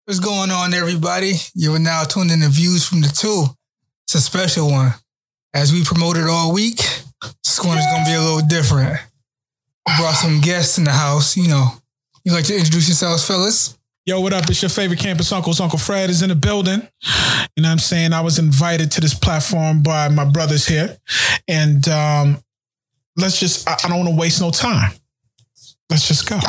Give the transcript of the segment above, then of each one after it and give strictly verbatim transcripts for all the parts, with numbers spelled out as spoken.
What's going on, everybody? You are now tuned in to Views from the Two. It's a special one. As we promoted all week, this one is going to be a little different. We brought some guests in the house. You know, you like to introduce yourselves, fellas? Yo, what up? It's your favorite campus uncles. Uncle Fred is in the building. You know what I'm saying? I was invited to this platform by my brothers here. And um, let's just, I, I don't want to waste no time. Let's just go.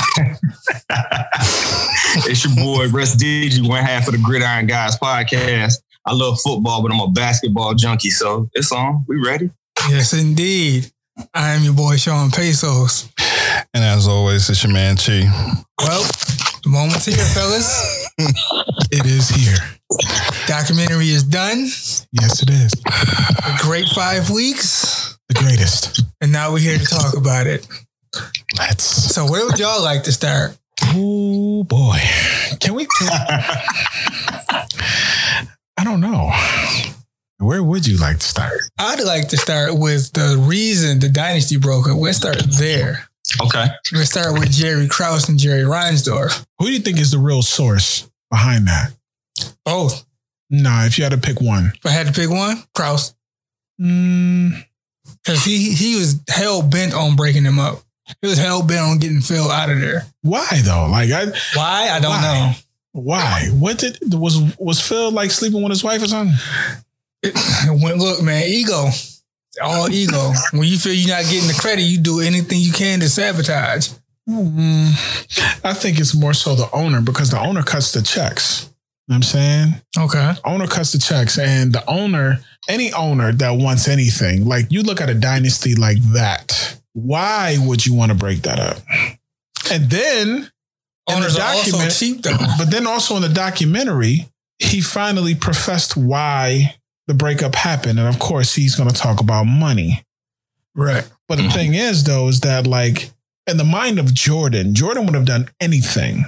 It's your boy, Russ Digi, one half of the Gridiron Guys podcast. I love football, but I'm a basketball junkie, so it's on. We ready? Yes, indeed. I am your boy, Sean Pesos. And as always, it's your man, Chi. Well, the moment's here, fellas. It is here. Documentary is done. Yes, it is. A great five weeks. The greatest. And now we're here to talk about it. Let's. So where would y'all like to start? Oh, boy. Can we? I don't know. Where would you like to start? I'd like to start with the reason the dynasty broke up. Let's start there. Okay. Let's start with Jerry Krause and Jerry Reinsdorf. Who do you think is the real source behind that? Both. Nah, if you had to pick one. If I had to pick one, Krause. Mm. Because he, he was hell-bent on breaking them up. He was hell-bent on getting Phil out of there. Why, though? Like, I, Why? I don't why? know. Why? What did, was, was Phil like sleeping with his wife or something? It, when, look, man, ego. All ego. When you feel you're not getting the credit, you do anything you can to sabotage. Mm, I think it's more so the owner, because the owner cuts the checks. You know what I'm saying? Okay. Owner cuts the checks, and the owner, any owner that wants anything, like you look at a dynasty like that, why would you want to break that up? And then Owners in the are also document, cheap, though. but then also in the documentary, he finally professed why the breakup happened. And of course, he's going to talk about money. Right. But the thing is, though, is that like in the mind of Jordan, Jordan would have done anything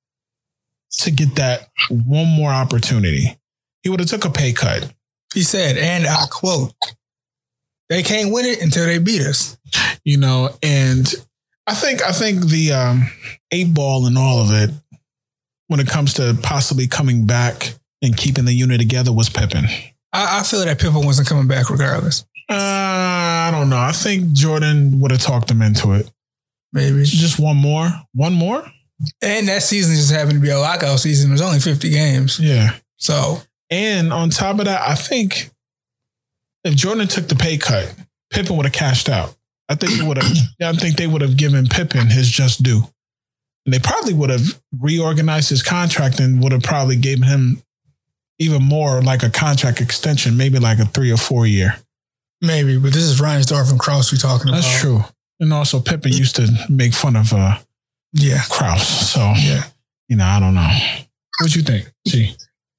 to get that one more opportunity. He would have took a pay cut. He said, and I quote, they can't win it until they beat us. You know, and I think I think the um, eight ball and all of it, when it comes to possibly coming back and keeping the unit together, was Pippen. I, I feel that Pippen wasn't coming back regardless. Uh, I don't know. I think Jordan would have talked him into it. Maybe. Just one more? One more? And that season just happened to be a lockout season. It was only fifty games. Yeah. So. And on top of that, I think if Jordan took the pay cut, Pippen would have cashed out. I think they would have. I think they would have given Pippen his just due, and they probably would have reorganized his contract and would have probably given him even more, like a contract extension, maybe like a three or four year. Maybe, but this is Reinsdorf and Krause we're talking about. That's true. And also, Pippen used to make fun of uh, yeah Krause. So yeah, you know, I don't know. What you think? Gee.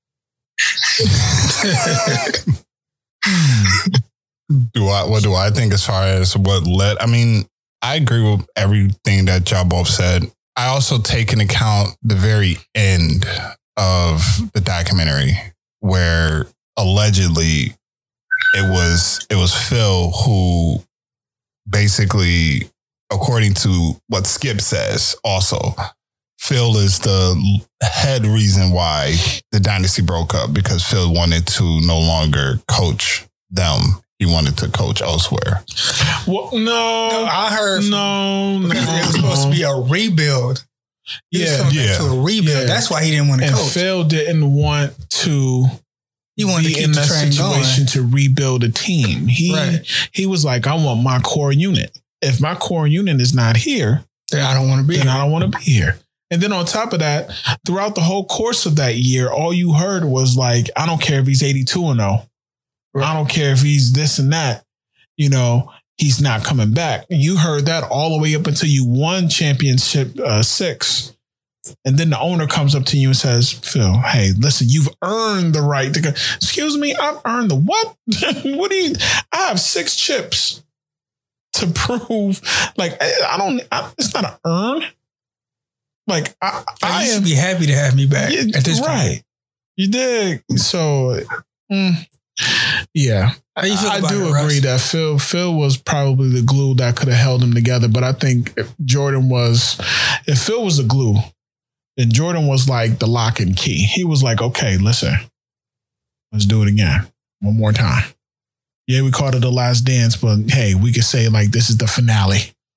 Do I? What do I think as far as what led? I mean, I agree with everything that y'all both said. I also take into account the very end of the documentary, where allegedly it was it was Phil who basically, according to what Skip says, also Phil is the head reason why the dynasty broke up, because Phil wanted to no longer coach them. He wanted to coach elsewhere. Well, no, no, I heard no, no, it was supposed no. to be a rebuild. He Yeah, yeah, to a rebuild. Yeah. That's why he didn't want to and coach. Phil didn't want to. He wanted be to keep in the that train situation going. to rebuild a team. He Right. he was like, I want my core unit. If my core unit is not here, Then I don't want to be then here. I don't want to be here. And then on top of that, throughout the whole course of that year, all you heard was like, I don't care if he's eighty-two and oh. I don't care if he's this and that. You know, he's not coming back. And you heard that all the way up until you won championship uh, six. And then the owner comes up to you and says, Phil, hey, listen, you've earned the right to go. Excuse me, I've earned the what? What do you, I have six chips to prove. Like, I, I don't, I, it's not an earn. Like, I, I, I am should be happy to have me back yeah, at this right. point. You did. So, mm, yeah. How you feel I about do it, agree Russ? that Phil Phil was probably the glue that could have held them together. But I think if Jordan was, if Phil was the glue, And Jordan was like the lock and key. He was like, okay, listen, let's do it again. One more time. Yeah, we called it the last dance, but hey, we could say like this is the finale.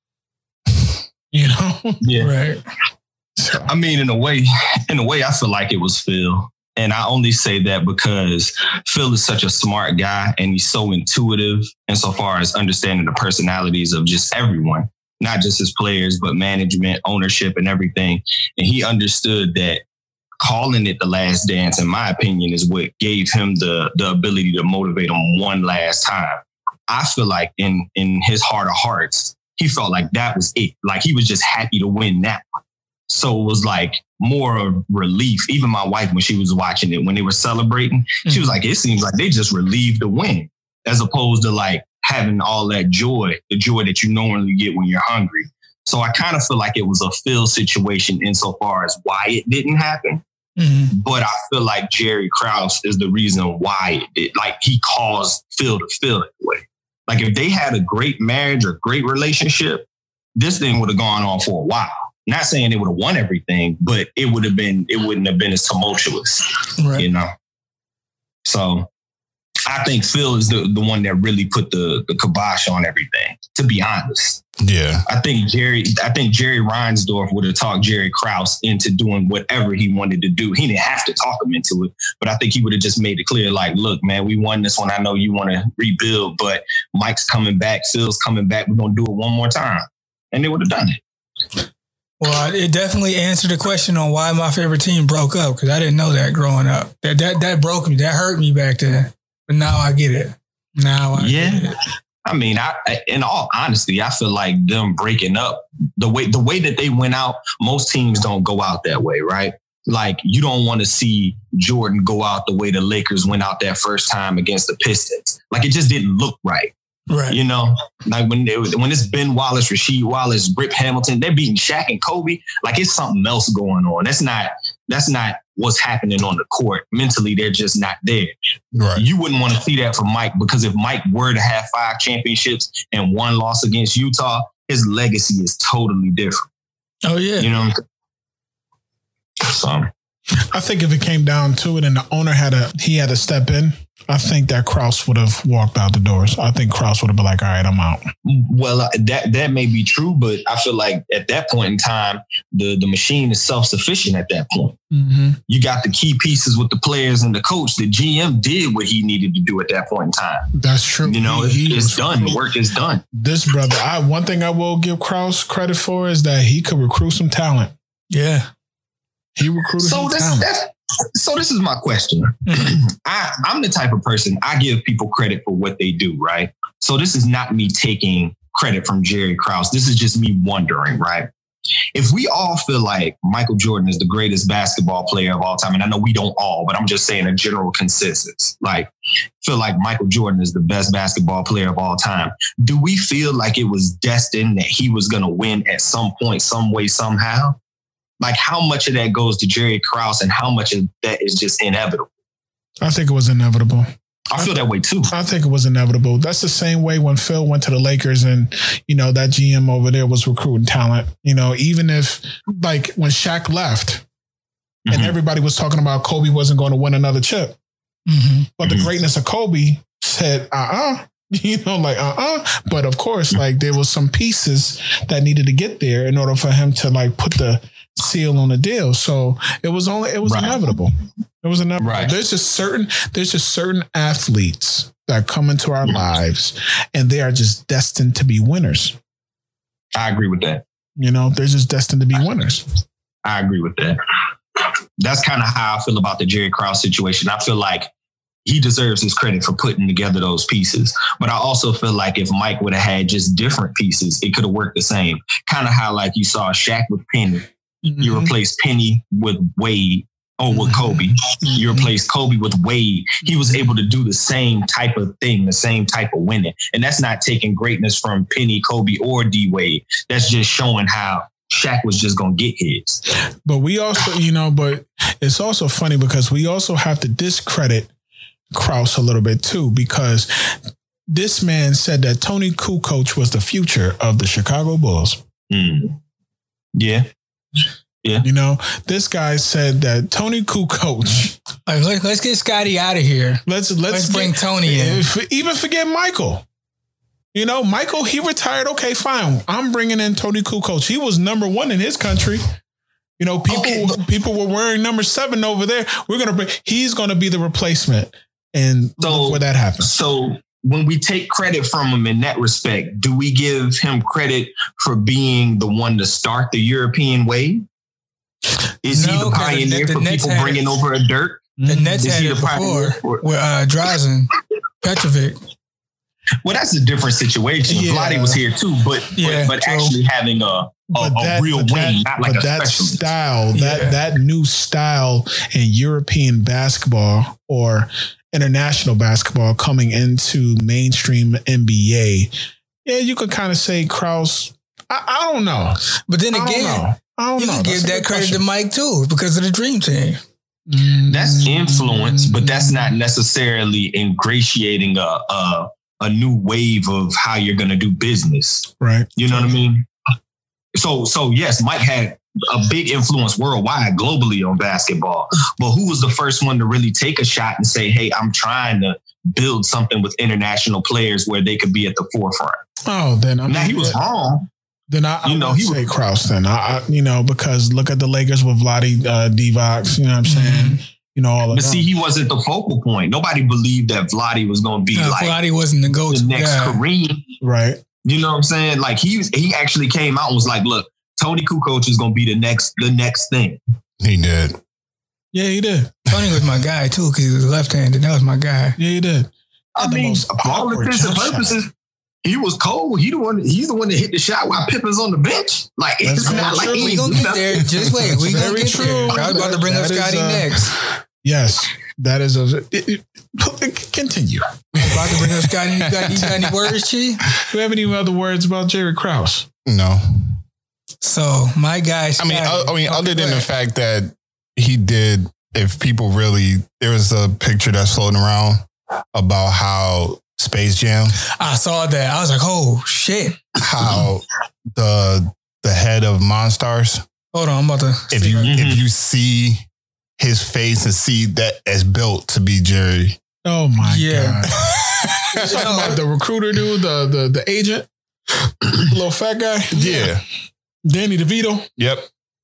You know? Yeah. Right. So. I mean, in a way, in a way, I feel like it was Phil. And I only say that because Phil is such a smart guy and he's so intuitive insofar as understanding the personalities of just everyone. Not just his players, but management, ownership, and everything. And he understood that calling it the last dance, in my opinion, is what gave him the, the ability to motivate him one last time. I feel like in, in his heart of hearts, he felt like that was it. Like he was just happy to win that one. So it was like more of relief. Even my wife, when she was watching it, when they were celebrating, mm-hmm. she was like, it seems like they just relieved the win, as opposed to like having all that joy, the joy that you normally get when you're hungry. So I kind of feel like it was a Phil situation insofar as why it didn't happen. Mm-hmm. But I feel like Jerry Krause is the reason why it did. Like he caused Phil to feel that way. Like if they had a great marriage or great relationship, this thing would have gone on for a while. Not saying they would have won everything, but it would have been, it wouldn't have been as tumultuous, right. You know? So I think Phil is the, the one that really put the, the kibosh on everything, to be honest. Yeah. I think Jerry, I think Jerry Reinsdorf would have talked Jerry Krause into doing whatever he wanted to do. He didn't have to talk him into it, but I think he would have just made it clear, like, look, man, we won this one. I know you want to rebuild, but Mike's coming back. Phil's coming back. We're going to do it one more time. And they would have done it. Well, it definitely answered the question on why my favorite team broke up, because I didn't know that growing up. That that that broke me. That hurt me back then. But now I get it. Now I yeah. get it. I mean, I, in all honesty, I feel like them breaking up, the way the way that they went out, most teams don't go out that way, right? Like, you don't want to see Jordan go out the way the Lakers went out that first time against the Pistons. Like, it just didn't look right. Right. You know, like when they, when it's Ben Wallace, Rasheed Wallace, Rip Hamilton, they're beating Shaq and Kobe. Like, it's something else going on. That's not that's not what's happening on the court. Mentally, they're just not there. Right. You wouldn't want to see that from Mike, because if Mike were to have five championships and one loss against Utah, his legacy is totally different. Oh, yeah. You know, so I think if it came down to it and the owner had a he had to step in, I think that Krause would have walked out the doors. I think Krause would have been like, all right, I'm out. Well, uh, that that may be true, but I feel like at that point in time, the, the machine is self-sufficient at that point. Mm-hmm. You got the key pieces with the players and the coach. The G M did what he needed to do at that point in time. That's true. You know, he, he it's done. The work is done. This brother, I one thing I will give Krause credit for is that he could recruit some talent. Yeah. He recruited so some this, talent. That's, So this is my question. I, I'm the type of person, I give people credit for what they do, right? So this is not me taking credit from Jerry Krause. This is just me wondering, right? If we all feel like Michael Jordan is the greatest basketball player of all time, and I know we don't all, but I'm just saying a general consensus, like feel like Michael Jordan is the best basketball player of all time, do we feel like it was destined that he was going to win at some point, some way, somehow? Like, how much of that goes to Jerry Krause and how much of that is just inevitable? I think it was inevitable. I feel that way too. I think it was inevitable. That's the same way when Phil went to the Lakers and, you know, that G M over there was recruiting talent. You know, even if, like, when Shaq left mm-hmm. and everybody was talking about Kobe wasn't going to win another chip. Mm-hmm. But mm-hmm. the greatness of Kobe said, uh-uh. You know, like, uh-uh. But of course, like, there was some pieces that needed to get there in order for him to, like, put the seal on the deal. So it was only, it was right. inevitable. It was inevitable. Right. There's just certain, there's just certain athletes that come into our lives and they are just destined to be winners. I agree with that. You know, they're just destined to be winners. I agree with that. That's kind of how I feel about the Jerry Krause situation. I feel like he deserves his credit for putting together those pieces. But I also feel like if Mike would have had just different pieces, it could have worked the same. Kind of how, like, you saw Shaq with Penny. Mm-hmm. You replace Penny with Wade or with Kobe. Mm-hmm. You replace Kobe with Wade. He was able to do the same type of thing, the same type of winning. And that's not taking greatness from Penny, Kobe, or D Wade. That's just showing how Shaq was just going to get his. But we also, you know, but it's also funny because we also have to discredit Krause a little bit too, because this man said that Tony Kukoc was the future of the Chicago Bulls. Mm. Yeah. Yeah. You know, this guy said that Tony Kukoc. Like, let, let's get Scotty out of here. Let's let's, Let's bring get- Tony in. If- even forget Michael. You know, Michael, he retired. Okay, fine. I'm bringing in Tony Kukoc. He was number one in his country. You know, people Okay, but- people were wearing number seven over there. We're gonna bring. He's gonna be the replacement, and So- look where that happens. So when we take credit from him in that respect, do we give him credit for being the one to start the European wave? Is he No, the 'cause the pioneer Net- the for Nets people had bringing it. over a dirt? The Nets Is had he it the pioneer before for- with uh, Drazen, Petrovic. Well, that's a different situation. Yeah. Vladdy was here too, but Yeah, but, but true. actually having a a, But a that- real but wing, that- not like but a that specialist. style, that Yeah. that new style in European basketball or international basketball coming into mainstream N B A. Yeah, you could kind of say Krause. I, I don't know. But then I don't again, know. I don't you know. can That's give a that good credit question. to Mike too because of the Dream Team. That's influence, but that's not necessarily ingratiating a a, a new wave of how you're going to do business. Right. You know what I mean? So so yes, Mike had a big influence worldwide, globally on basketball. But who was the first one to really take a shot and say, "Hey, I'm trying to build something with international players where they could be at the forefront"? Oh, then I mean, Now he was wrong. Then I, I You know, would he say was- Krause. Then I, I, you know, because look at the Lakers with Vlade uh, Divac. You know what I'm saying? You know all of But that. see, he wasn't the focal point. Nobody believed that Vladdy was going to be Uh, like Vlade wasn't the the go-to next guy. Kareem. Right. You know what I'm saying? Like he was, he actually came out and was like, "Look, Tony Kukoc is going to be the next the next thing." He did. Yeah, he did. Tony was my guy too because he was left-handed. That was my guy. Yeah, he did. I Had the mean, most for all awkward intents and jump shot. purposes, he was cold. He the one. He's the one that hit the shot while Pippen's on the bench. Like That's it's very not like true. he We ain't gonna do get there. nothing. Just wait. We That's gonna very get there. true. I was about to bring up That is, Scotty uh, next. Yes, that is a. It, it, continue. About to bring up Scotty. You got, you got any words, Chi? Do we have any other words about Jerry Krause? No. So my guy. I mean, Scotty- I, I mean, Okay, other than go the ahead. fact that he did, if people really, there was a picture that's floating around about how Space Jam, I saw that. I was like, oh shit. how the the head of Monstars, Hold on, I'm about to. if you Mhm. if you see his face and see that it's built to be Jerry. Oh my Yeah. god! You talking about the recruiter dude, the the the agent, the little fat guy? Yeah. Danny DeVito. Yep.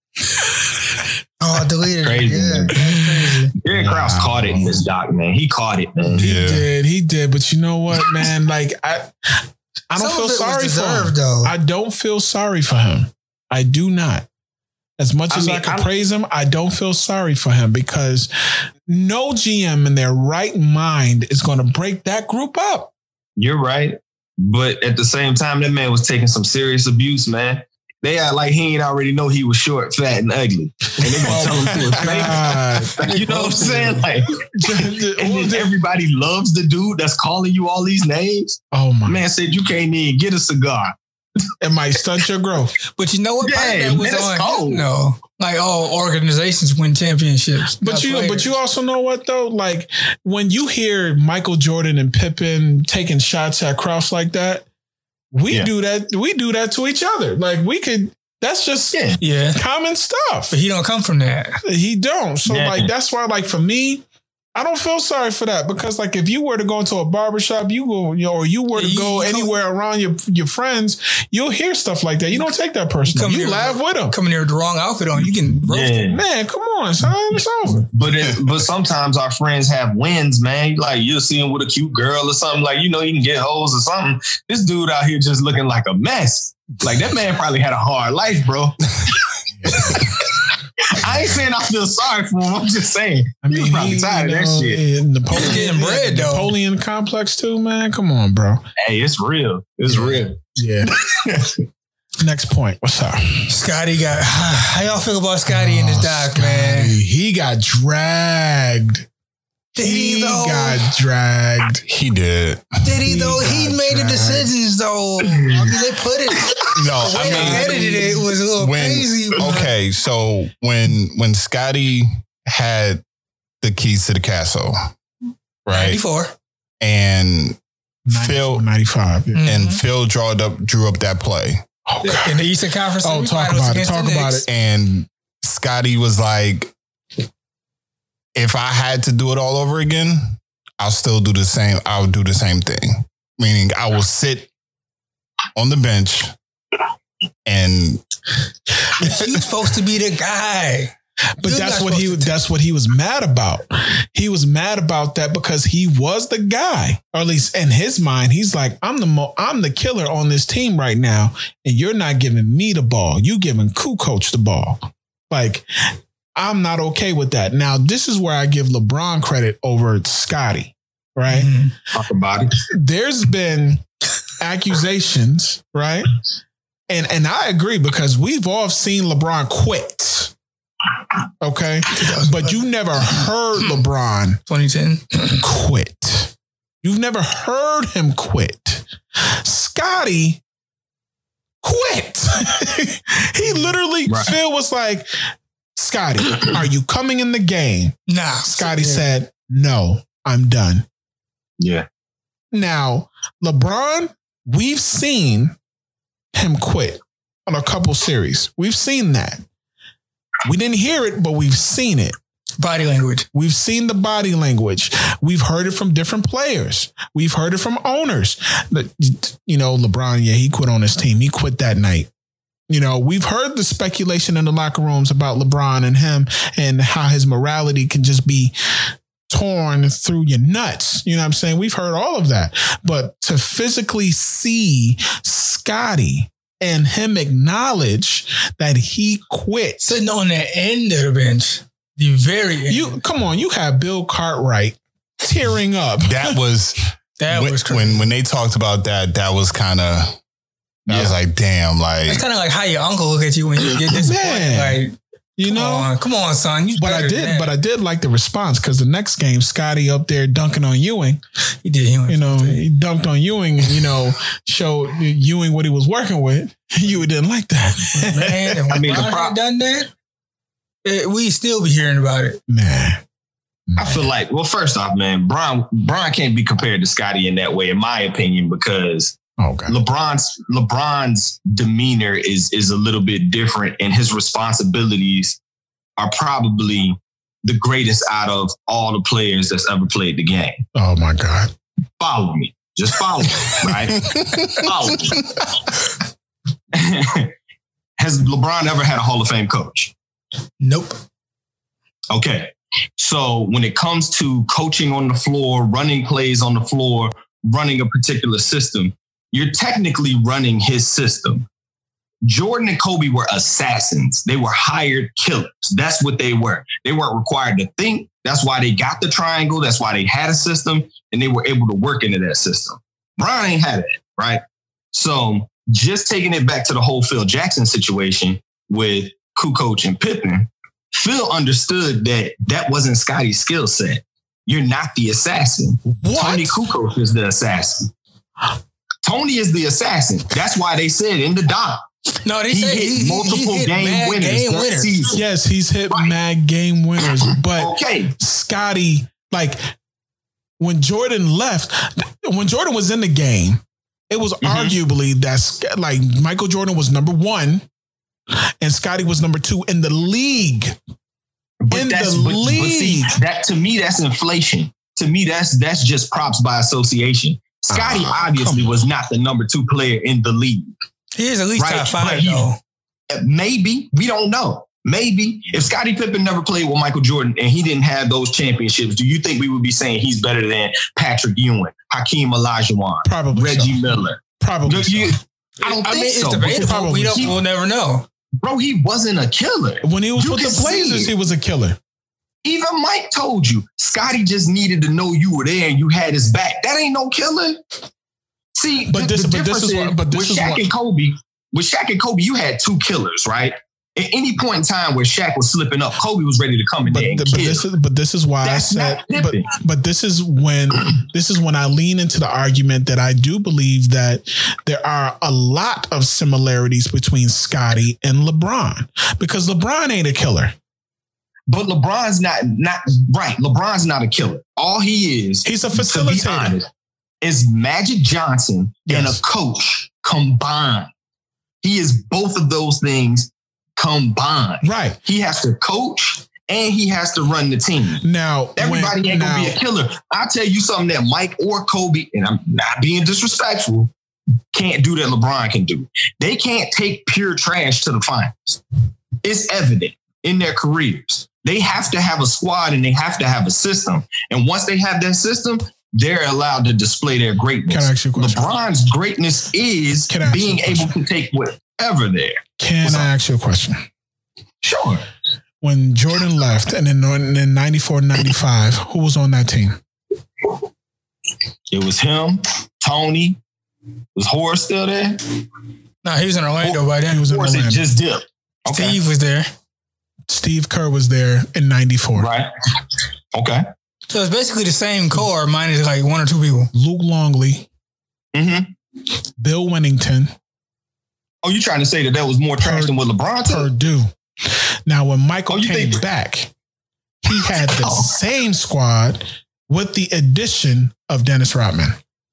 Oh, I deleted Crazy, it. Yeah, man. that's crazy. Derrick Krause caught it in this doc, man. He caught it, man. He Yeah. did, he did. But you know what, man? Like I, I don't Some feel of it was sorry for him. deserved, though. I don't feel sorry for him. I do not. As much I as I, mean, can I'm- praise him, I don't feel sorry for him because no G M in their right mind is going to break that group up. You're right. But at the same time, that man was taking some serious abuse, man. They act like he ain't already know he was short, fat, and ugly. And they gonna tell him to his face. God. You know what I'm saying? Like, and then everybody loves the dude that's calling you all these names. Oh my! Man said you can't even get a cigar. It might stunt your growth. But you know what? Part of Yeah, that was man, that's on cold. him, though. Like all organizations win championships. But not you, players. but you also know what though? Like when you hear Michael Jordan and Pippen taking shots at Krause like that, we Yeah. do that. We do that to each other. Like we could. That's just Yeah. yeah. common stuff. But he don't come from that. He don't. So Yeah. like that's why like for me, I don't feel sorry for that because like if you were to go into a barbershop, you go, you know, or you were to You- go you come- anywhere around your your friends, you'll hear stuff like that. You don't take that personal. come You here- laugh with them. Coming here with the wrong outfit on, you can roast him. Yeah. Man, come on, son. It's over. But it, but sometimes our friends have wins, man. Like you'll see him with a cute girl or something. Like, you know, you can get hoes or something. This dude out here just looking like a mess. Like that man probably had a hard life, bro. I ain't saying I feel sorry for him. I'm just saying. I He was probably tired of that shit. yeah, Napoleon, He's getting bread, though. Napoleon complex too, man. Come on, bro. Hey, it's real. It's real. Yeah. Next point. What's up? Scotty got. How y'all feel about Scotty in this Oh, doc, Scotty. man? He got dragged. Did he, He though? got dragged. He did. Did he he though? He got made the dragged. decisions though. I mean, they put it. No, The way I they mean, edited it was a little when crazy. but- okay, so when when Scotty had the keys to the castle, right, ninety-four. and Phil ninety-five. Yeah. and Mhm. Phil drawed up drew up that play, Oh, God. In the Eastern Conference. Oh, semifinals talk about it. against the Talk about Knicks. it. and Scotty was like, if I had to do it all over again, I'll still do the same. I'll do the same thing. Meaning I will sit on the bench and he's supposed to be the guy. But You're that's what he that's what he was mad about. He was mad about that because he was the guy, or at least in his mind, he's like, I'm the mo- I'm the killer on this team right now, and you're not giving me the ball. You giving Kukoc the ball. Like, I'm not okay with that. Now, this is where I give LeBron credit over Scotty, right? Mm-hmm. Talk about it. There's been accusations, right? And and I agree because we've all seen LeBron quit. Okay, but you never heard LeBron twenty ten quit. You've never heard him quit. Scotty quit. He literally, right. Phil was like, Scotty, are you coming in the game? Nah. Scotty said, no, I'm done. Yeah. Now, LeBron, we've seen him quit on a couple series. We've seen that. We didn't hear it, but we've seen it. Body language. We've seen the body language. We've heard it from different players. We've heard it from owners. You know, LeBron, yeah, he quit on his team. He quit that night. You know, we've heard the speculation in the locker rooms about LeBron and him and how his morality can just be torn through your nuts. You know what I'm saying? We've heard all of that. But to physically see Scotty and him acknowledge that he quit. Sitting on the end of the bench. The very end. You come on, you have Bill Cartwright tearing up. That was that when, was crazy. when when they talked about that, that was kind of I yeah. was like, damn, like it's kind of like how your uncle look at you when you get disappointed. Like, you come know, on, come on, son. You but I did, but I did like the response because the next game, Scotty up there dunking on Ewing. He did. Ewing you know, he dunked on Ewing and, you know, showed Ewing what he was working with. Ewing didn't like that. Man, if I mean, the pro- done that, it, we still be hearing about it. Man. I feel like, well, first off, man, Bron, Bron can't be compared to Scotty in that way, in my opinion, because oh, God. LeBron's LeBron's demeanor is is a little bit different, and his responsibilities are probably the greatest out of all the players that's ever played the game. Oh my God! Follow me, just follow me, right? Follow me. Has LeBron ever had a Hall of Fame coach? Nope. Okay. So when it comes to coaching on the floor, running plays on the floor, running a particular system, you're technically running his system. Jordan and Kobe were assassins. They were hired killers. That's what they were. They weren't required to think. That's why they got the triangle. That's why they had a system and they were able to work into that system. Bron ain't had it, right? So just taking it back to the whole Phil Jackson situation with Kukoc and Pippen, Phil understood that that wasn't Scotty's skill set. You're not the assassin. What? Tony Kukoc is the assassin. Tony is the assassin. That's why they said in the doc. No, they he said hit he, multiple he hit game winners game that winners. season. Yes, he's hit Right. mad game winners. But okay. Scotty, like when Jordan left, when Jordan was in the game, it was mm-hmm. arguably that like Michael Jordan was number one and Scotty was number two in the league. But in that's, the but, league. But see, that to me, that's inflation. To me, that's that's just props by association. Scotty uh, obviously was not the number two player in the league. He is at least right? top five, he, though. Maybe. We don't know. Maybe. If Scottie Pippen never played with Michael Jordan and he didn't have those championships, do you think we would be saying he's better than Patrick Ewing, Hakeem Olajuwon, Probably Reggie so. Miller? Probably you, so. I don't I think mean, so. it's debatable. Probably We don't, he, we'll never know. Bro, he wasn't a killer. When he was You with can the Blazers, see he was a killer. Even Mike told you, Scotty just needed to know you were there and you had his back. That ain't no killer. See, but the, this, the but this is what, but this with is Shaq what, and Kobe, with Shaq and Kobe, you had two killers, right? At any point in time where Shaq was slipping up, Kobe was ready to come in but, there and the, kill. but this is but this is why That's I said not but, but this is when this is when I lean into the argument that I do believe that there are a lot of similarities between Scotty and LeBron because LeBron ain't a killer. But LeBron's not not right. LeBron's not a killer. All he is, he's a to be facilitator. honest, is Magic Johnson Yes. and a coach combined. He is both of those things combined. Right. He has to coach and he has to run the team. Now, everybody when, ain't now, gonna be a killer. I'll tell you something that Mike or Kobe, and I'm not being disrespectful, can't do that LeBron can do. They can't take pure trash to the finals. It's evident in their careers. They have to have a squad and they have to have a system. And once they have that system, they're allowed to display their greatness. Can I ask you a question? LeBron's greatness is being able to take whatever there. Can What's I up? ask you a question? Sure. When Jordan left and then in ninety-four ninety-five, who was on that team? It was him, Tony. Was Horace still there? No, he was in Orlando by then. He was in Horace had Orlando. just dipped. Okay. Steve was there. Steve Kerr was there in ninety-four. Right. Okay. So it's basically the same core minus like one or two people. Luke Longley, Mm-hmm. Bill Wennington, Oh, you trying to say that that was more trash than what LeBron took? Purdue. Now, when Michael Oh, you came think- back, he had the Oh. same squad with the addition of Dennis Rodman.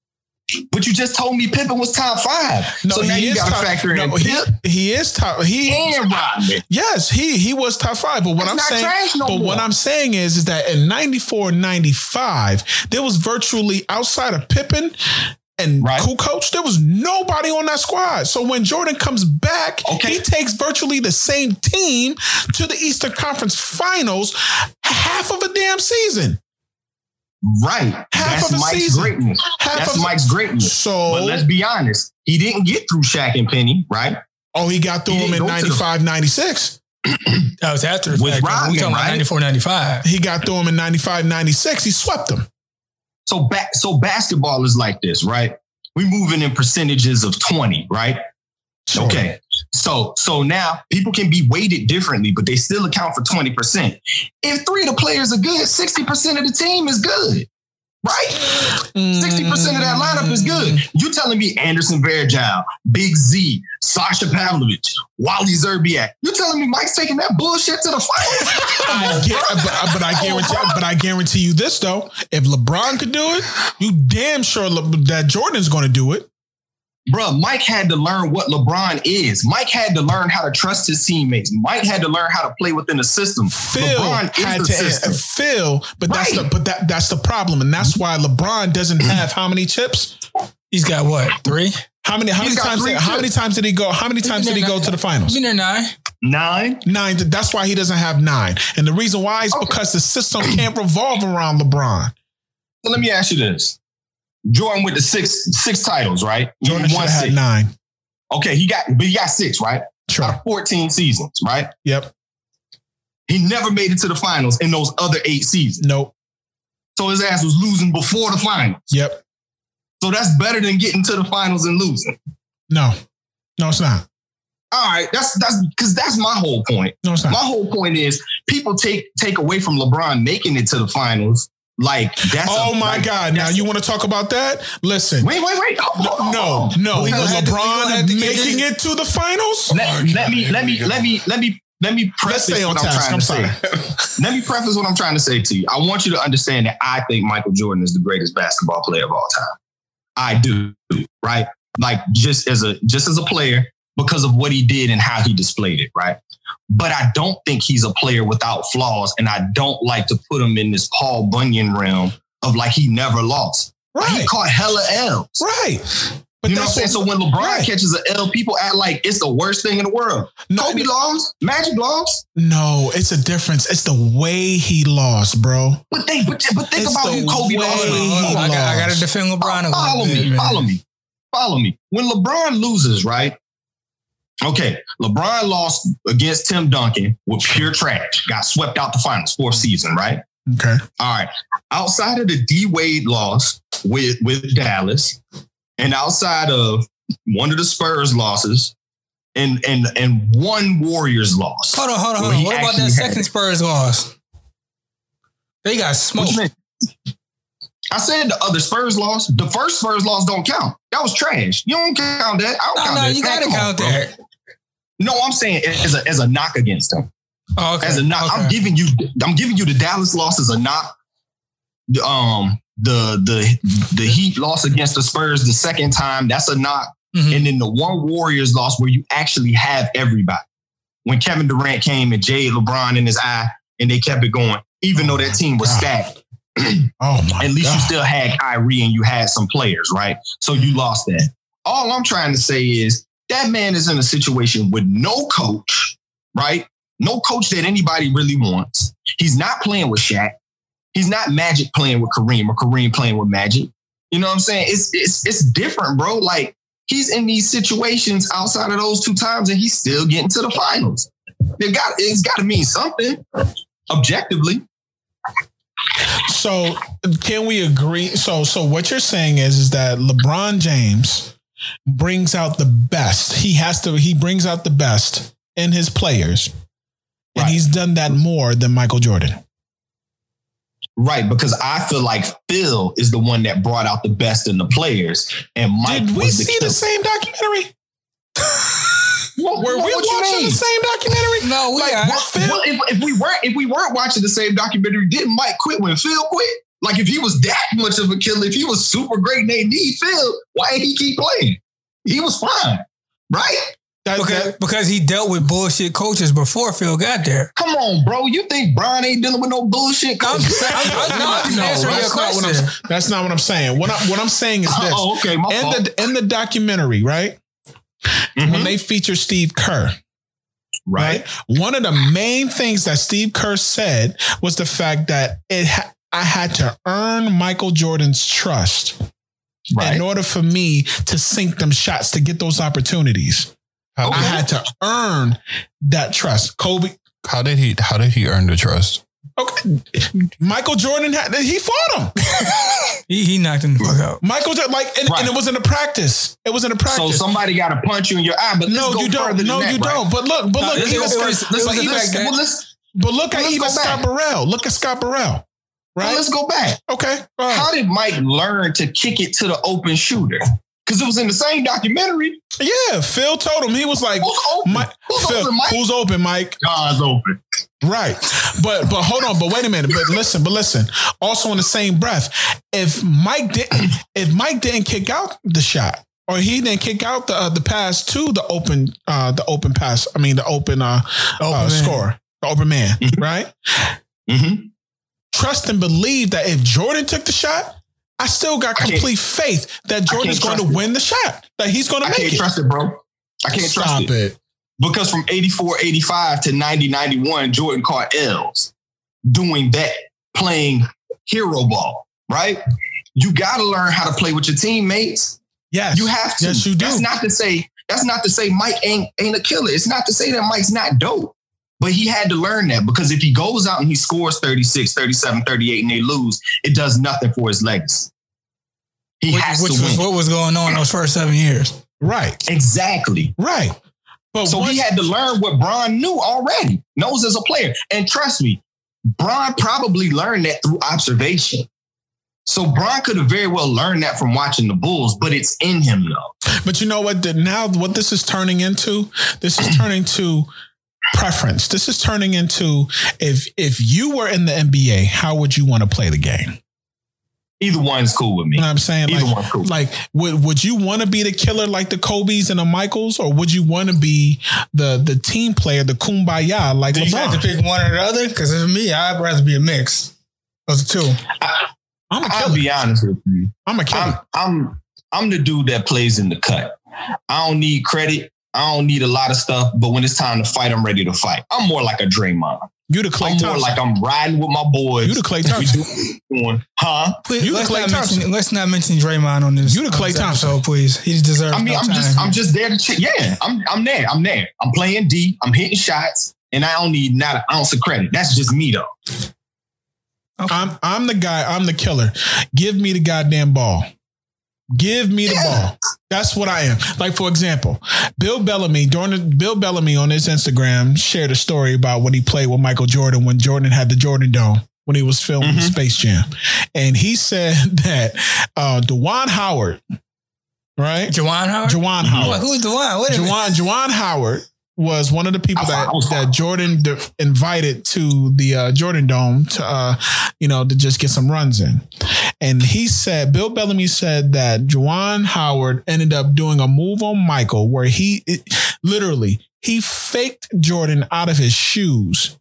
But you just told me Pippen was top five. so now he you is got to top- factor in no, he, Pip he is top. He and Rodman. Yes, he he was top five. But what That's I'm not saying, trash no but more. what I'm saying is, is that in ninety-four ninety-five, there was virtually outside of Pippen and Right. Kukoc, there was nobody on that squad. So when Jordan comes back, Okay. he takes virtually the same team to the Eastern Conference Finals, half of a damn season. Right. Half That's of a Mike's season. greatness. Half That's of- Mike's greatness. So, But let's be honest. He didn't get through Shaq and Penny, right? oh, he got through He him didn't in go to the- ninety-five ninety-six. That was after the With fact. Rodman, We talking about right? ninety-four ninety-five. He got through him in ninety-five ninety-six. He swept them. So ba- so basketball is like this, right? We moving in percentages of twenty, right? Sure. Okay. So so now people can be weighted differently, but they still account for twenty percent. If three of the players are good, sixty percent of the team is good. Right? sixty percent of that lineup is good. You telling me Anderson Varejao, Big Z, Sasha Pavlovich, Wally Zerbiak. You telling me Mike's taking that bullshit to the finals? I get- but, but I guarantee, but I guarantee you this though: if LeBron could do it, you damn sure Le- that Jordan's going to do it. Bruh, Mike had to learn what LeBron is. Mike had to learn how to trust his teammates. Mike had to learn how to play within the system. Phil LeBron is had the to system. Phil, but that's Right. the but that that's the problem, and that's why LeBron doesn't have how many chips? He's got what? Three? How many? How He's many got times? three Did, how many chips. times did he go? How many times did he go to the finals? Been there nine. Nine? Nine. That's why he doesn't have nine, and the reason why is Okay. because the system can't revolve around LeBron. So let me ask you this. Jordan with the six six titles, right? He Jordan should won have had six. nine. Okay, he got but he got six, right? Out Sure. of fourteen seasons, right? Yep. He never made it to the finals in those other eight seasons. Nope. So his ass was losing before the finals. Yep. So that's better than getting to the finals and losing. No. No, it's not. All right, that's that's because that's my whole point. No, it's My not. whole point is people take take away from LeBron making it to the finals. Like that's Oh a, my like, God! Now that's- you want to talk about that? Listen. wait, wait, wait. Hold on, hold No, on. no. We gonna Was have to- we gonna LeBron have to get making this- it to the finals? Let, let me let me let me let me let me Let's preface stay on what I'm task. trying I'm to sorry. say. Let me preface what I'm trying to say to you. I want you to understand that I think Michael Jordan is the greatest basketball player of all time. I do, right? Like just as a just as a player, because of what he did and how he displayed it, right? But I don't think he's a player without flaws, and I don't like to put him in this Paul Bunyan realm of like he never lost. Right. He caught hella L's. Right. But You know what I'm saying? So when LeBron right. catches an L, people act like it's the worst thing in the world. No, Kobe lost, Magic lost, no, it's a difference. It's the way he lost, bro. but think, but, but think It's about the who Kobe way lost. he with. I, got, I got to lost. defend LeBron a Follow little bit, me, man. follow me, follow me. When LeBron loses, right? Okay, LeBron lost against Tim Duncan with pure trash. Got swept out the finals, fourth season, right? Okay. All right. Outside of the D Wade loss with, with Dallas, and outside of one of the Spurs losses, and and and one Warriors loss. Hold on, hold on, hold where on. he What about actually that had second it. Spurs loss? They got What smoked. you mean? I said the other Spurs loss. The first Spurs loss don't count. That was trash. You don't count that. I don't No, count no, that. you Man, got to come on, count bro. that. No, I'm saying as a as a knock against them. Oh, okay. As a knock, okay. I'm giving you. I'm giving you the Dallas loss as a knock. The, Um, the the the Heat loss against the Spurs the second time. That's a knock. Mhm. And then the one Warriors loss where you actually have everybody. when Kevin Durant came and jaded LeBron in his eye and they kept it going, even though that team was stacked. Oh my At least God. you still had Kyrie and you had some players, right? So you lost that. All I'm trying to say is that man is in a situation with no coach, right? No coach that anybody really wants. He's not playing with Shaq. He's not Magic playing with Kareem or Kareem playing with Magic. You know what I'm saying? It's it's it's different, bro. Like, he's in these situations outside of those two times and he's still getting to the finals. It got, it's got to mean something objectively. So can we agree? So so what you're saying is is that LeBron James brings out the best. He has to. He brings out the best in his players, and Right. he's done that more than Michael Jordan. Right, because I feel like Phil is the one that brought out the best in the players, and Mike Did we was the see killer. the same documentary? What, Were what, we what you watching mean? the same documentary? No, we Like, are. what Phil? Well, if, if we weren't if we weren't watching the same documentary, didn't Mike quit when Phil quit? Like, if he was that much of a killer, if he was super great and they need Phil, why didn't he keep playing? He was fine, right? That, Because, that, because he dealt with bullshit coaches before Phil got there. Come on, bro. You think Brian ain't dealing with no bullshit? I'm coach? saying- I'm- I'm- no, I'm no, answering your that's not, what question. I'm, that's not what I'm saying. What, I, what I'm saying is this. Oh, okay, my in fault. the in the documentary, right? Mhm. When they feature Steve Kerr, right. right? One of the main things that Steve Kerr said was the fact that it ha- I had to earn Michael Jordan's trust Right. in order for me to sink them shots to get those opportunities. How, I had to earn that trust. Kobe, how did he? How did he earn the trust? okay, Michael Jordan had he fought him. He, he knocked him the fuck out. Michael Jordan, like, and, Right. and it was in a practice. It was in a So practice. somebody got to punch you in your eye, but let's no, go you don't. further than No, that, you right? don't. But look, but No, look, it- even it Scott- was- Let's, it was let's, the let's, fact that- well, let's, but look at let's even go back. Scott Burrell. Look at Scott Burrell. well, Right? let's go back. Okay. Go ahead. How did Mike learn to kick it to the open shooter? Because it was in the same documentary. Yeah, Phil told him. He was like, Who's open? Mike, Who's Phil, open, Mike? who's open, Mike? God's open. Right. But but hold on, but wait a minute. But listen, but listen. Also in the same breath, if Mike didn't if Mike didn't kick out the shot, or he didn't kick out the uh, the pass to the open uh the open pass, I mean the open uh, Open uh man. score, the open man, Mhm. right? Mm-hmm. Trust and believe that if Jordan took the shot, I still got I can't- complete faith that Jordan's can't going to trust it. win the shot, that he's going to I make can't it. trust it, bro. I can't Stop trust it. it. Because from eighty-four, eighty-five to ninety, ninety-one, Jordan caught L's doing that, playing hero ball, right? You got to learn how to play with your teammates. Yes. You have to. Yes, you do. That's not to say, that's not to say Mike ain't, ain't a killer. It's not to say that Mike's not dope. But he had to learn that, because if he goes out and he scores thirty-six, thirty-seven, thirty-eight and they lose, it does nothing for his legacy. He Which, has which to was win. what was going on those first seven years. Right. Exactly. Right. But So once- he had to learn what Bron knew already, knows as a player. And trust me, Bron probably learned that through observation. So Bron could have very well learned that from watching the Bulls, but it's in him though. But you know what? The, now what this is turning into, this is turning to preference. This is turning into if if you were in the N B A, how would you want to play the game? Either one's cool with me. You know what I'm saying? Either Like, one's cool. like would would you want to be the killer like the Kobe's and the Michaels, or would you want to be the the team player, the kumbaya like Did you have to LeBron? pick one or the other? Because for me, I'd rather be a mix of the two. I'm a I'll killer. be honest with you. I'm a killer. I'm I'm I'm the dude that plays in the cut. I don't need credit. I don't need a lot of stuff, but when it's time to fight, I'm ready to fight. I'm more like a Draymond. You the Clay I'm more Thompson. like I'm riding with my boys. You the Clay We Thompson. do what we doing. Huh? Please, You the let's, Klay not Thompson. mention, let's not mention Draymond on this. You the on Klay this Thompson. episode, please. He deserves. I mean, no I'm time just here. I'm just there to check. Yeah, I'm I'm there. I'm there. I'm playing D. I'm hitting shots, and I don't need not an ounce of credit. That's just me though. Okay. I'm I'm the guy. I'm the killer. Give me the goddamn ball. Give me the Yeah. ball. That's what I am. Like, for example, Bill Bellamy, during the, Bill Bellamy on his Instagram shared a story about when he played with Michael Jordan when Jordan had the Jordan Dome when he was filming Mhm. Space Jam. And he said that uh DeJuan Howard, right? Jawan Howard. Jawan Who- Howard. Who's Jawan? Wait a minute. Jawan, Jawan Howard was one of the people I that, thought- I was- that Jordan d- invited to the uh, Jordan Dome to, uh, you know, to just get some runs in. And he said, Bill Bellamy said that Jawan Howard ended up doing a move on Michael where he it, literally He faked Jordan out of his shoes.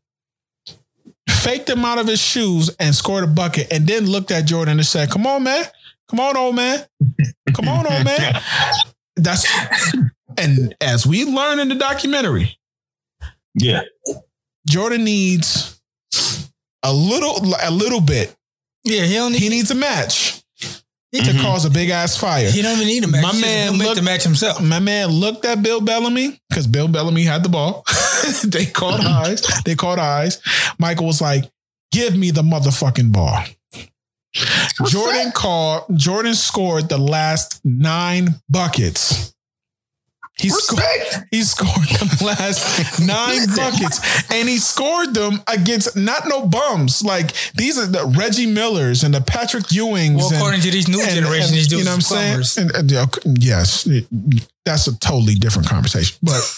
Faked him out of his shoes and scored a bucket and then looked at Jordan and said, come on, man. Come on, old man. Come on, old man. That's and as we learn in the documentary, yeah, Jordan needs a little, a little bit. Yeah, he don't need, he needs a match he, to mm-hmm. cause a big ass fire. He don't even need a match. My he man looked looked the match himself. My man looked at Bill Bellamy because Bill Bellamy had the ball. They called eyes. They called eyes. Michael was like, "Give me the motherfucking ball." What's Jordan that? called. Jordan scored the last nine buckets. He scored, he scored the last nine buckets, and he scored them against not no bums. Like these are the Reggie Millers and the Patrick Ewings. Well, according and, to these new and, generations, and, these dudes, you know what I'm saying? And, and, yes, it, that's a totally different conversation. But,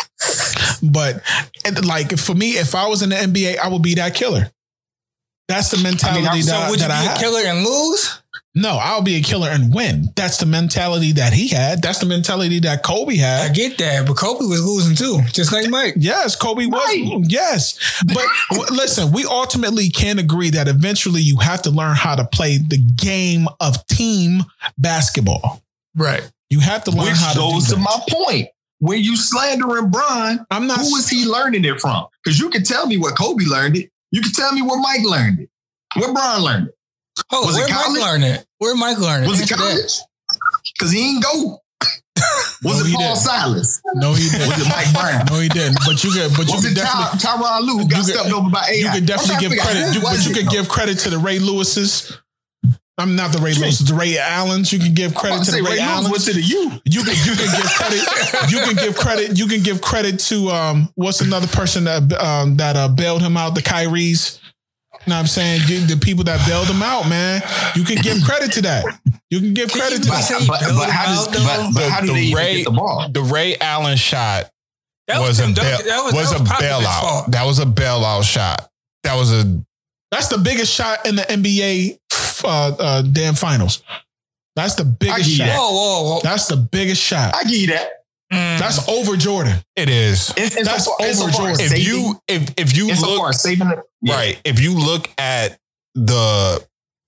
but and like for me, if I was in the N B A, I would be that killer. That's the mentality I mean, that, so would that you I be have. a killer and lose? No, I'll be a killer and win. That's the mentality that he had. That's the mentality that Kobe had. I get that, but Kobe was losing too, just like Mike. Yes, Kobe was. Right. Yes. But w- listen, we ultimately can agree that eventually you have to learn how to play the game of team basketball. Right. You have to learn Which how to do goes that. to my point. When you slandering Bron, I'm not. who is he learning it from? Because you can tell me where Kobe learned it. You can tell me where Mike learned it. Where Bron learned it. Oh, was where it Mike college? learned it? Where Mike learned it? Was it Answer college? Because he ain't go. Was No, it he Paul didn't. Silas? No, he didn't. Was it Mike Brown? No, he didn't. But you could. But you Was could it Ty- definitely. Tyronn Lue who got you could- stepped over by A I? You could definitely give credit. You, but you could though? give credit to the Ray Lewises. I'm not the Ray Lewises, the Ray Allens. You can give credit to the Ray, Ray Allens. Lewis went to the U. You can you can give credit. You can give credit. You can give credit to um. What's another person that um that uh bailed him out? The Kyries. You know what I'm saying? You, the people that bailed him out, man. You can give credit to that. You can give credit to But, that. but, but how does but, but how do they even Ray, get the ball? the Ray Allen shot That was, was, a that bail, was, that was, was that a was Popovich's bailout. fault. That was a bailout shot. That was a That's the biggest shot in the N B A uh, uh, damn finals. That's the biggest give you shot. that. Whoa, whoa, whoa. That's the biggest shot. I give you that. Mm. That's over Jordan. it is. It's, it's That's so far, it's so over far Jordan. as If saving- you if if you it's so look far as saving it. Yeah. right, if you look at the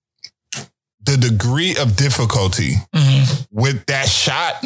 the degree of difficulty Mhm. with that shot,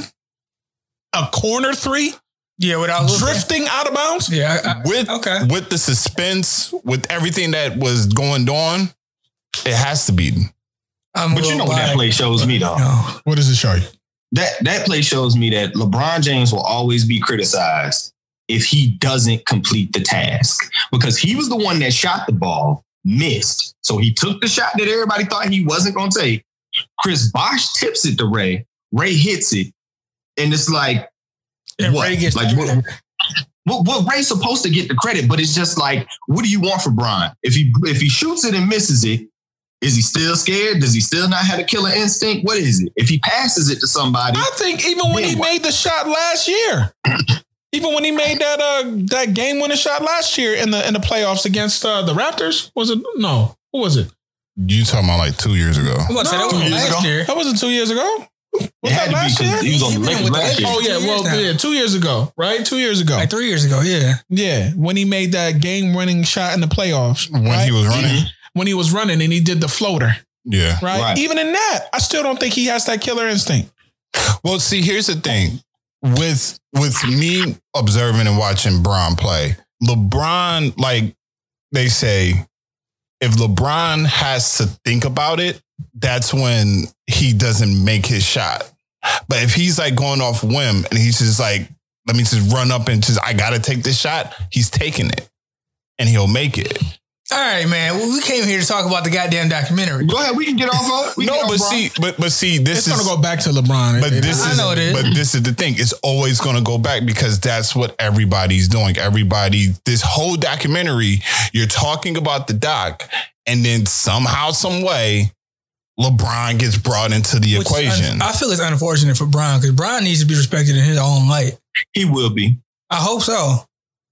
A corner three, Yeah, without looking. drifting out of bounds. Yeah, I, I, with okay. with the suspense, with everything that was going on, it has to be. I'm But you know what that biased, play shows me though. No. What does it show you? That that play shows me that LeBron James will always be criticized if he doesn't complete the task, because he was the one that shot the ball, missed. So he took the shot that everybody thought he wasn't going to take. Chris Bosh tips it to Ray. Ray hits it. And it's like, And what? Ray gets like, the what, credit. what, what Ray's supposed to get the credit, but it's just like, what do you want for Bron? If he if he shoots it and misses it, is he still scared? Does he still not have a killer instinct? What is it? If he passes it to somebody, I think even when Then he what? made the shot last year, even when he made that uh that game winning shot last year in the in the playoffs against uh, the Raptors, was it? No, who was it? You talking about like two years ago? I'm about to say, that No. was Years last ago? year. That wasn't two years ago. Was it had that to be last year? because he was on the He been Lakers with the last year. Oh yeah, Two well years now. yeah, two years ago, right? Two years ago. Like three years ago, yeah. Yeah, when he made that game winning shot in the playoffs. When right? he was running? Mhm. when he was running and he did the floater, Yeah. right? Right. Even in that, I still don't think he has that killer instinct. Well, see, here's the thing. With with me observing and watching Bron play, LeBron, like they say, if LeBron has to think about it, that's when he doesn't make his shot. But if he's like going off whim and he's just like, let me just run up and just, I got to take this shot, he's taking it and he'll make it. All right, man. Well, we came here to talk about the goddamn documentary. Go ahead, we can get off of it. We can No, get but off Bron. see, but but see, this It's is gonna go back to LeBron. But It- this it- I is, know it is. but this is the thing. It's always going to go back because that's what everybody's doing. Everybody, this whole documentary, you're talking about the doc, and then somehow, some way, LeBron gets brought into the Which is equation. un- I feel it's unfortunate for Bron because Bron needs to be respected in his own light. He will be. I hope so.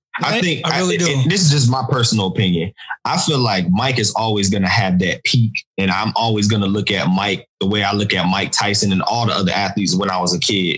I think I really I, do. it- this is just my personal opinion. I feel like Mike is always going to have that peak, and I'm always going to look at Mike the way I look at Mike Tyson and all the other athletes when I was a kid.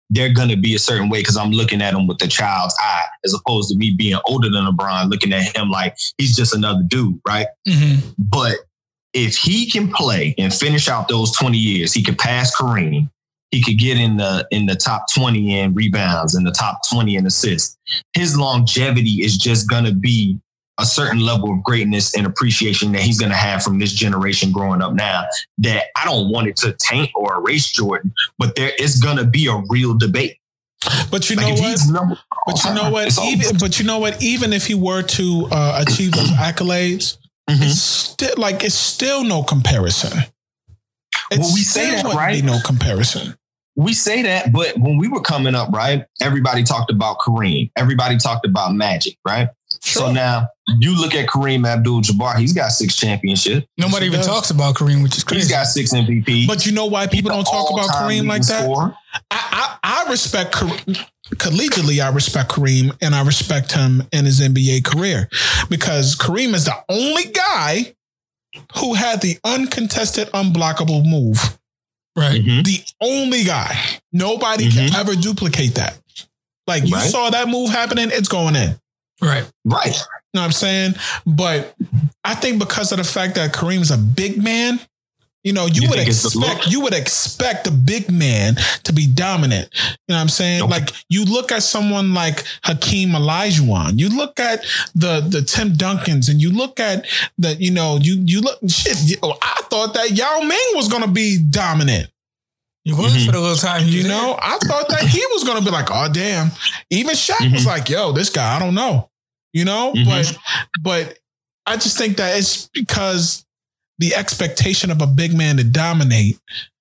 they're going to be a certain way because I'm looking at them with the child's eye, as opposed to me being older than LeBron, looking at him like he's just another dude, right? Mm-hmm. But if he can play and finish out those twenty years, he could pass Kareem. He could get in the in the top twenty in rebounds and the top twenty in assists. His longevity is just going to be a certain level of greatness and appreciation that he's going to have from this generation growing up now, that I don't want it to taint or erase Jordan, but there is going to be a real debate. But you know Like, if what? he's number- But you know what? It's over. Even but you know what? Even if he were to uh, achieve those accolades, Mhm. it's still like it's still no comparison. It's Well, we say still that, wouldn't right? be no comparison. We say that, but when we were coming up, right, everybody talked about Kareem. Everybody talked about Magic, right? So Sure. now you look at Kareem Abdul-Jabbar. He's got six championships. Nobody Yes, he even does. talks about Kareem, which is crazy. He's got six M V Ps. But you know why people don't talk about Kareem like that? Scorer. I, I, I respect Kareem. Collegiately, I respect Kareem, and I respect him in his N B A career because Kareem is the only guy who had the uncontested, unblockable move. Right. Mhm. The only guy. Nobody Mhm. can ever duplicate that. Like you Right. saw that move happening, it's going in. Right. Right. You know what I'm saying? But I think because of the fact that Kareem's a big man, you know, you, You would think it's the expect look? you would expect a big man to be dominant. You know what I'm saying? Nope. Like you look at someone like Hakeem Olajuwon, you look at the the Tim Duncans, and you look at the, you know, you you look shit. you- I thought that Yao Ming was gonna be dominant. He was Mhm. for the little time. he You was know, I thought that he was gonna be like, oh damn. Even Shaq was Mhm. like, yo, this guy, I don't know. You know, Mhm. but but I just think that it's because the expectation of a big man to dominate,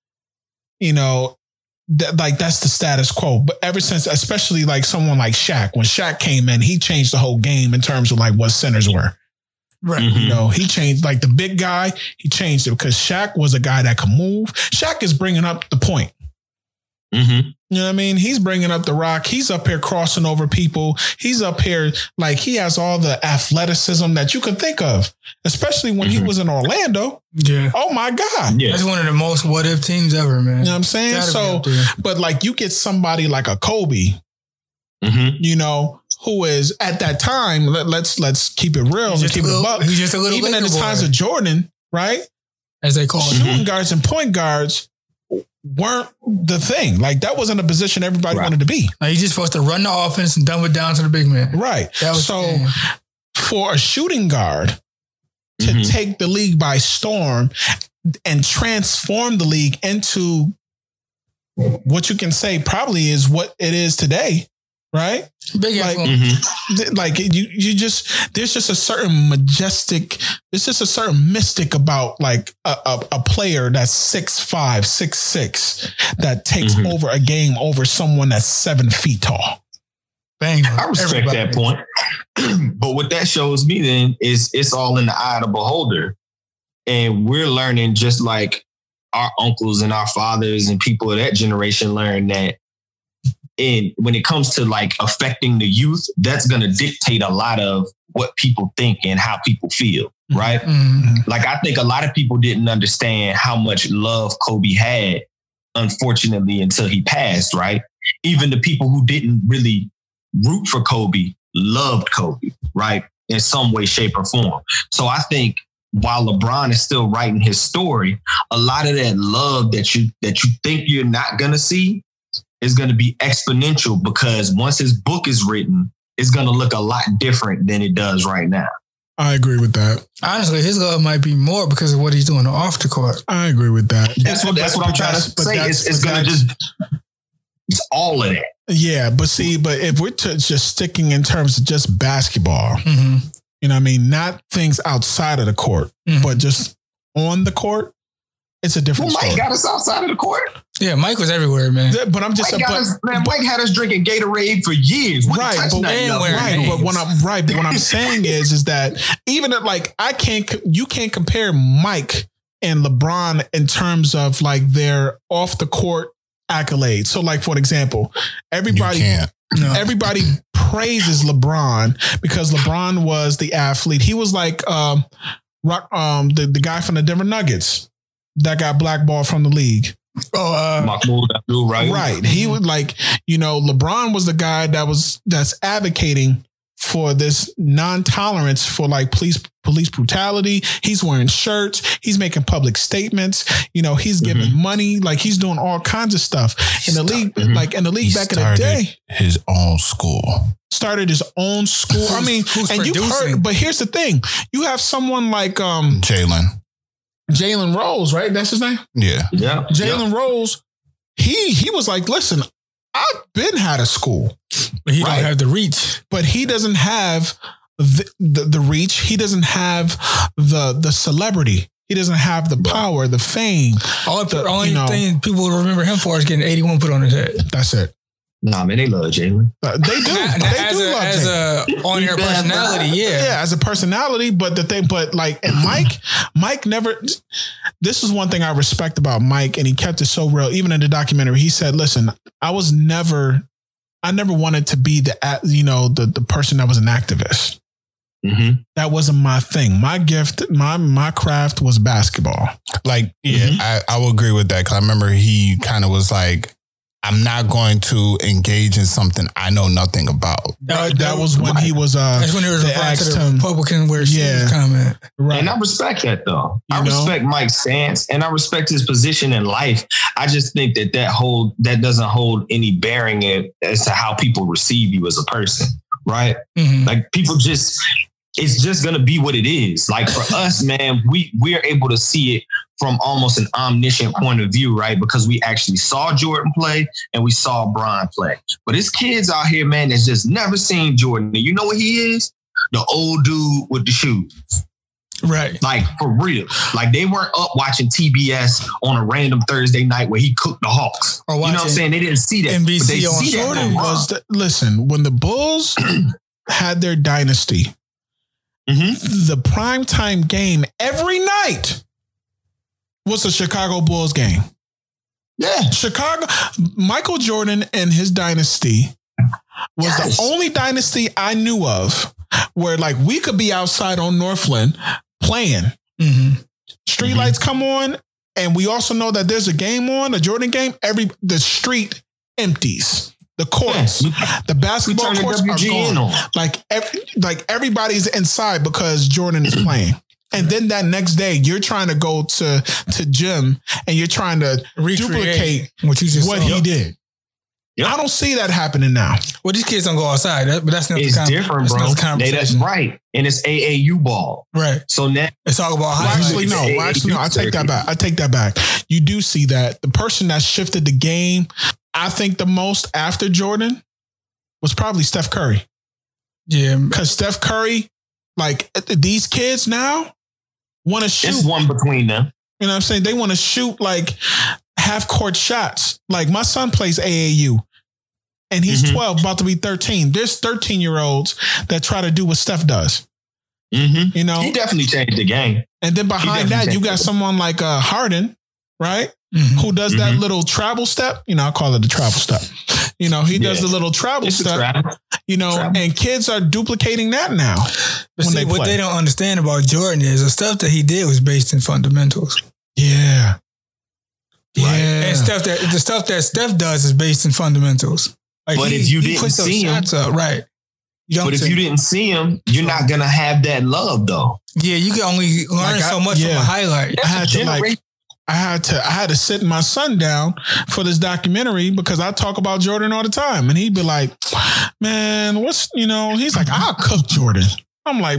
you know, that like that's the status quo. But ever since, especially like someone like Shaq, when Shaq came in, he changed the whole game in terms of like what centers were. Right. Mhm. You know, he changed like the big guy. He changed it because Shaq was a guy that could move. Shaq is bringing up the point. Mhm. You know what I mean? He's bringing up the rock. He's up here crossing over people. He's up here like he has all the athleticism that you can think of, especially when he Mhm. was in Orlando. Yeah. Oh my God. Yeah. That's one of the most what if teams ever, man. You know what I'm saying? Gotta be So, up there. but like you get somebody like a Kobe, Mhm. you know, who is at that time, let, let's let's keep it real He's and just keep a it a little- buck. he's just a little Even in the Laker times boy, of Jordan, right? as they call it. Shooting guards and point guards weren't the thing. Like that wasn't a position everybody Right. wanted to be. Like, he's just supposed to run the offense and dumb it down to the big man. Right. That was so the game. for a shooting guard to Mhm. take the league by storm and transform the league into what you can say probably is what it is today, right? Big like- influence. Mhm. Th- Like you, you just there's just a certain majestic, there's just a certain mystic about like a, a, a player that's six five, six six that takes Mhm. over a game over someone that's seven feet tall. Bang. I respect Everybody. that point. But what that shows me then is it's all in the eye of the beholder. And we're learning just like our uncles and our fathers and people of that generation learned that in when it comes to like affecting the youth, that's going to dictate a lot of what people think and how people feel, right? Mhm. Like I think a lot of people didn't understand how much love Kobe had, unfortunately, until he passed, right? Even the people who didn't really root for Kobe loved Kobe, right? In some way, shape, or form. So I think while LeBron is still writing his story, a lot of that love that you that you think you're not gonna see is gonna be exponential, because once his book is written, it's gonna look a lot different than it does right now. I agree with that. Honestly, his love might be more because of what he's doing off the court. I agree with that. That's what that's what I'm But trying that's- to but say. that's- It's, it's but gonna that's- just it's all of that. Yeah, but see, but if we're to just sticking in terms of just basketball, Mm-hmm. you know what I mean? Not things outside of the court, Mhm. but just on the court, it's a Well, different Mike story. got us outside of the court. Yeah, Mike was everywhere, man. Yeah, But I'm just Mike, got but, us, man, Mike had us drinking Gatorade for years. Wouldn't right, touch but, nothing else. right, but when I'm right, but what I'm saying is, is that even at like I can't, you can't compare Mike and LeBron in terms of like their off the court accolades. So, like for example, everybody, You can't. No. everybody praises LeBron because LeBron was the athlete. He was like um, rock, um, the the guy from the Denver Nuggets that got blackballed from the league. Oh, uh, Mahmoud Abdul, right? Right. He would like, you know, LeBron was the guy that was that's advocating for this non-tolerance for like police police brutality. He's wearing shirts. He's making public statements. You know, he's giving Mm-hmm. money. Like he's doing all kinds of stuff in the league. Mhm. Like in the league He back in the started day, his own school. started his own school. I mean, Who's and you've producing? heard. But here's the thing: you have someone like um Jalen. Jalen Rose, right? That's his name. Yeah. Yeah. Jalen Rose. He he was like, listen, I've been had a school. but he Right. don't have the reach. But he doesn't have the, the, the reach. He doesn't have the the celebrity. He doesn't have the power, the fame. All the, The- only you know- thing people remember him for is getting eighty-one put on his head. That's it. Nah, man, they love Jalen. Uh, they do. Not- not they as do a, love as Jalen. a on-air Yeah, personality, yeah. Yeah, as a personality, but the thing, but like, and Mike, Mike never. This is one thing I respect about Mike, and he kept it so real. Even in the documentary, he said, "Listen, I was never, I never wanted to be the, a- you know, the the person that was an activist. Mm-hmm. That wasn't my thing. My gift, my my craft was basketball. Like, yeah, Mhm. I, I will agree with that. Cause I remember he kind of was like, I'm not going to engage in something I know nothing about. Uh, that was when he was. Uh, That's when he was they referring to asked the him- Republican where she Yeah. was comment. right. And I respect that though. You I know? respect Mike's stance and I respect his position in life. I just think that that hold that doesn't hold any bearing in, as to how people receive you as a person, right? Mhm. Like people just, it's just gonna be what it is. Like for us, man, we we're able to see it from almost an omniscient point of view, right? Because we actually saw Jordan play and we saw Bron play. But it's kids out here, man, that's just never seen Jordan. And you know what he is? The old dude with the shoes. Right. Like for real. Like they weren't up watching T B S on a random Thursday night where he cooked the Hawks. Or You know what I'm watching saying? They didn't see that. N B C but they on see that Jordan from was Bron. the, listen, when the Bulls had their dynasty, Mhm. the primetime game every night was the Chicago Bulls game. Yeah. Chicago, Michael Jordan and his dynasty was Yes. the only dynasty I knew of where like we could be outside on Northland playing. Mm-hmm. Street Mhm. lights come on, and we also know that there's a game on, a Jordan game. Every the street empties. The courts, Yeah. the We basketball turned the courts W are G N gone. on. Like every, like everybody's inside because Jordan is playing. And then that next day, you're trying to go to to gym and you're trying to Recreate duplicate what you just what saw. he did. Yep. I don't see that happening now. Well, these kids don't go outside, that, but that's not It's the con- different, that's bro. not the They, that's conversation. right. And it's A A U ball. Right. So now Let's talk about Well, highlights. actually, no. Well, actually, no. I take that back. I take that back. You do see that the person that shifted the game, I think, the most after Jordan was probably Steph Curry. Yeah. Because Steph Curry, like these kids now, want to shoot. it's one between them. You know what I'm saying? They want to shoot like half court shots. Like my son plays A A U and he's Mhm. twelve, about to be thirteen. There's thirteen year olds that try to do what Steph does, Mm-hmm. you know? He definitely changed the game. And then behind definitely that, you got changed it. someone like uh, Harden, right? Mhm. Who does that Mhm. little travel step? You know, I call it the travel step. You know, he does Yeah. the little travel It's a step, trap. you know, travel. and kids are duplicating that now. But when see, they what play. they don't understand about Jordan is the stuff that he did was based in fundamentals. Yeah. Yeah. And stuff that the stuff that Steph does is based in fundamentals. Like But he- if you he didn't puts those see him- shots up, right? You don't But if see- you didn't see him, you're not gonna have that love though. yeah, you can only learn Like I- so much yeah. from a highlight. I had to like Generation- I had to I had to sit my son down for this documentary because I talk about Jordan all the time. And he'd be like, man, what's you know, he's like, I'll cook Jordan. I'm like,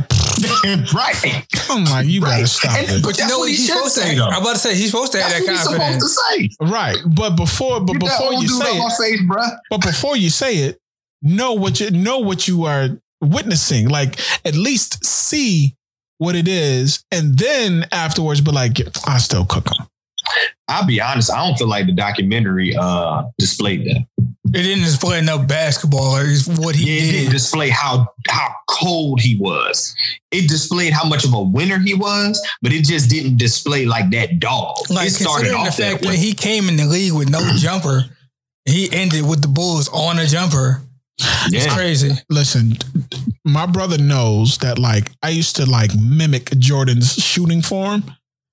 right. I'm like, you better Right. stop And- it. But you That's know what what he he's should supposed to say, have. though. I'm about to say he's supposed to have That's that what he's supposed confidence. to say. Right. But before but Get that before old you dude say off it, my face, bruh. but before you say it, know what you know what you are witnessing. Like at least see what it is. And then afterwards be like, I still cook them. I'll be honest, I don't feel like the documentary uh displayed that. It didn't display enough basketball. It's what he Yeah, it didn't did. display how how cold he was. It displayed how much of a winner he was, but it just didn't display like that dog. Like it started considering the off that fact that way. he came in the league with no jumper, he ended with the Bulls on a jumper. It's Yeah. crazy. Listen, my brother knows that like I used to like mimic Jordan's shooting form.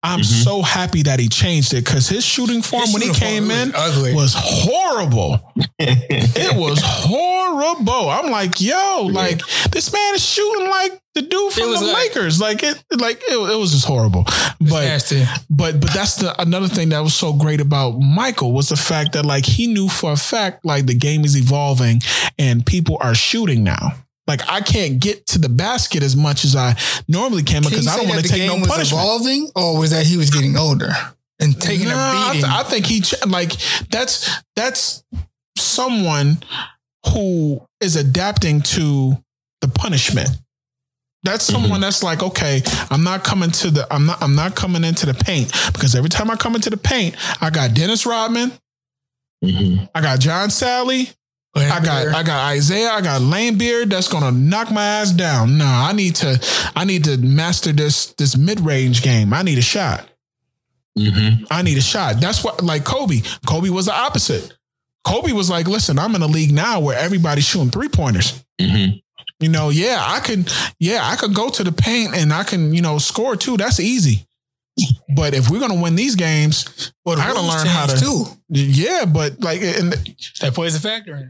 I'm mm-hmm. so happy that he changed it because his shooting form his when shooting he came in ugly. was horrible. It was horrible. I'm like, yo, like this man is shooting like the dude from the like, Lakers. Like it, like it, it was just horrible. But but but that's the another thing that was so great about Michael was the fact that like he knew for a fact like the game is evolving and people are shooting now. Like I can't get to the basket as much as I normally can because can I don't want to take no punishment. Was evolving, or was that he was getting older and taking no, a beating? I, th- I think he like that's that's someone who is adapting to the punishment. That's someone mm-hmm. that's like, okay, I'm not coming to the, I'm not, I'm not coming into the paint because every time I come into the paint, I got Dennis Rodman, mm-hmm. I got John Sally. I got I got Isaiah, I got Lane Beard that's gonna knock my ass down. Nah, I need to I need to master this this mid-range game. I need a shot. Mm-hmm. I need a shot. That's what like Kobe. Kobe was the opposite. Kobe was like, listen, I'm in a league now where everybody's shooting three-pointers. Mm-hmm. You know, yeah, I can yeah, I could go to the paint and I can, you know, score too. That's easy. But if we're gonna win these games, well, I gotta learn how to too. Yeah, but like and that plays a factor in it.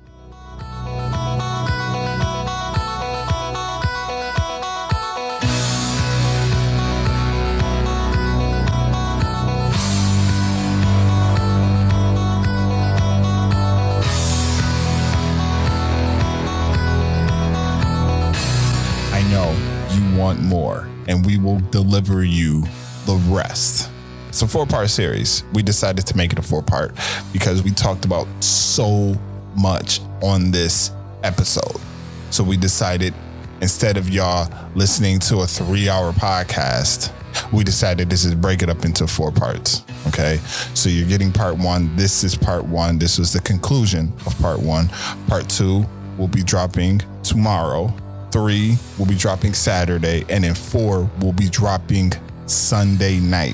know you want more, and we will deliver you the rest. It's a four-part series. We decided to make it a four-part because we talked about so much on this episode. So we decided, instead of y'all listening to a three-hour podcast, we decided this is break it up into four parts. Okay, so you're getting part one. This is part one. This was the conclusion of part one. Part two will be dropping tomorrow. Three will be dropping Saturday, and then four will be dropping Sunday night.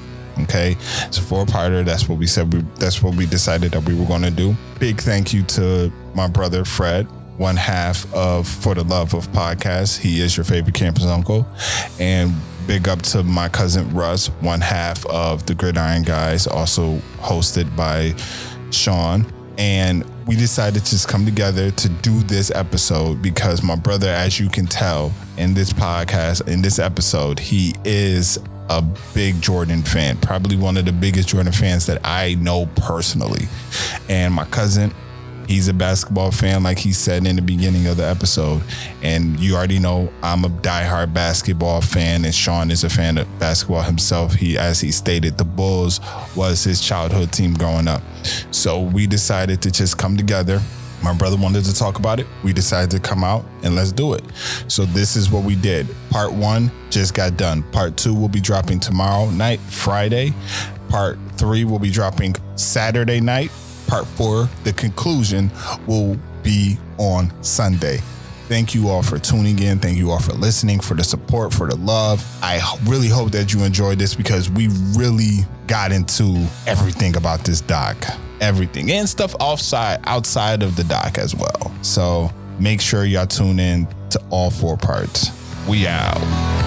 Okay, it's a four-parter. That's what we said. We, that's what we decided that we were going to do. Big thank you to my brother Fred, one half of For the Love of Podcasts. He is your favorite campus uncle. And big up to my cousin Russ, one half of the Gridiron Guys, also hosted by Sean. And we decided to just come together to do this episode because my brother, as you can tell in this podcast, in this episode, he is a big Jordan fan, probably one of the biggest Jordan fans that I know personally. And my cousin, he's a basketball fan, like he said in the beginning of the episode. And you already know I'm a diehard basketball fan, and Sean is a fan of basketball himself. He, as he stated, the Bulls was his childhood team growing up. So we decided to just come together. My brother wanted to talk about it. We decided to come out and let's do it. So this is what we did. Part one just got done. Part two will be dropping tomorrow night, Friday. Part three will be dropping Saturday night. Part four, the conclusion, will be on Sunday. Thank you all for tuning in. Thank you all for listening, for the support, for the love. I really hope that you enjoyed this because we really got into everything about this doc. Everything. And stuff outside, outside of the doc as well. So make sure y'all tune in to all four parts. We out.